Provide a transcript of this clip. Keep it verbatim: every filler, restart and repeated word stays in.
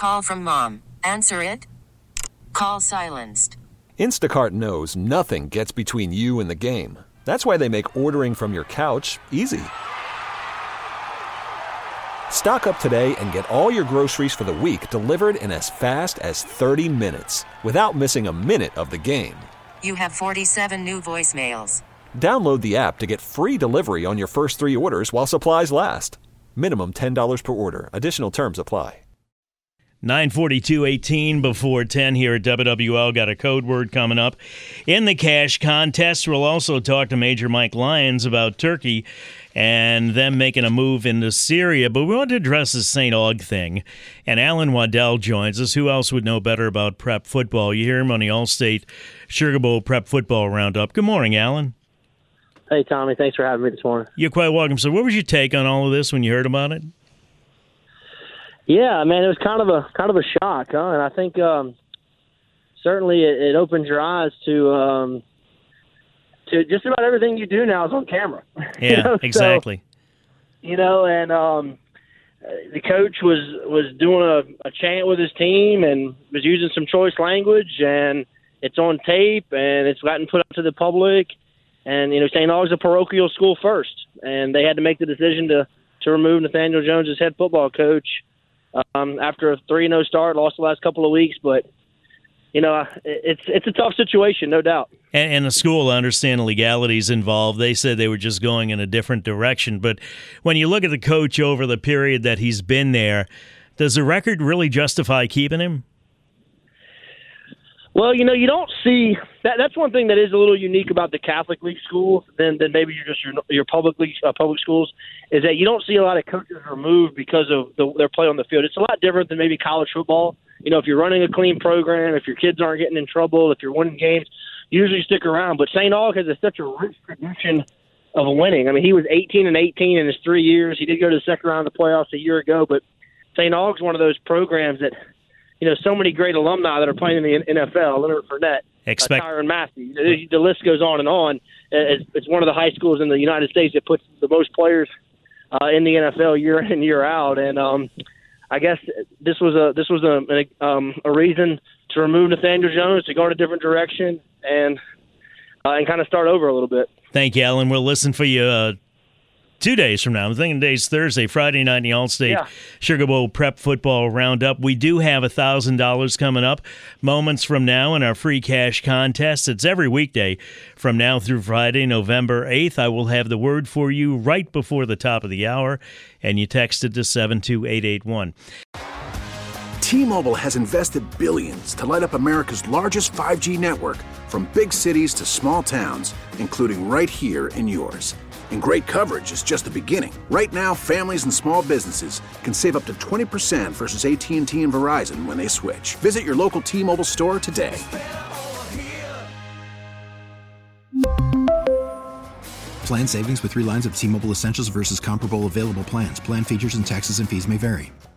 call from mom. Answer it. Call silenced. Instacart knows nothing gets between you and the game. That's why they make ordering from your couch easy. Stock up today and get all your groceries for the week delivered in as fast as thirty minutes without missing a minute of the game. You have forty-seven new voicemails. Download the app to get free delivery on your first three orders while supplies last. Minimum ten dollars per order. Additional terms apply. nine forty-two eighteen before ten here at W W L. Got a code word coming up. In the cash contest, we'll also talk to Major Mike Lyons about Turkey and them making a move into Syria. But we want to address the Saint Aug thing. And Alan Waddell joins us. Who else would know better about prep football? You hear him on the All-State Sugar Bowl Prep Football Roundup. Good morning, Alan. Hey, Tommy. Thanks for having me this morning. You're quite welcome. So what was your take on all of this when you heard about it? Yeah, man, it was kind of a kind of a shock, huh? And I think um, certainly it, it opened your eyes to um, to just about everything you do now is on camera. Yeah, you know? exactly. So, you know, and um, the coach was was doing a, a chant with his team and was using some choice language, and it's on tape and it's gotten put out to the public. And you know, Saint Aug's a parochial school first, and they had to make the decision to to remove Nathaniel Jones as head football coach. Um, after a three and oh start, lost the last couple of weeks, but you know it's it's a tough situation, no doubt. And, and the school, I understand the legalities involved. They said they were just going in a different direction. But when you look at the coach over the period that he's been there, does the record really justify keeping him? Well, you know, you don't see that. That's one thing that is a little unique about the Catholic League schools than, than maybe you're just your your public league, uh, public schools, is that you don't see a lot of coaches removed because of the, their play on the field. It's a lot different than maybe college football. You know, if you're running a clean program, if your kids aren't getting in trouble, if you're winning games, you usually stick around. But Saint Aug has a, such a rich tradition of winning. I mean, he was eighteen and eighteen in his three years. He did go to the second round of the playoffs a year ago, but Saint Aug's one of those programs that, you know, so many great alumni that are playing in the N F L, Leonard Fournette, Expect- uh, Tyrann Mathieu. The, the list goes on and on. It's, it's one of the high schools in the United States that puts the most players uh, in the N F L year in, year out. And um, I guess this was a this was a a, um, a reason to remove Nathaniel Jones, to go in a different direction, and uh, and kind of start over a little bit. Thank you, Alan. We'll listen for you uh, two days from now. I'm thinking today's Thursday, Friday night in the All-State yeah. Sugar Bowl Prep Football Roundup. We do have one thousand dollars coming up moments from now in our free cash contest. It's every weekday from now through Friday, November eighth. I will have the word for you right before the top of the hour, and you text it to seven two eight eight one. T-Mobile has invested billions to light up America's largest five G network, from big cities to small towns, including right here in yours. And great coverage is just the beginning. Right now, families and small businesses can save up to twenty percent versus A T and T and Verizon when they switch. Visit your local T-Mobile store today. Plan savings with three lines of T-Mobile Essentials versus comparable available plans. Plan features and taxes and fees may vary.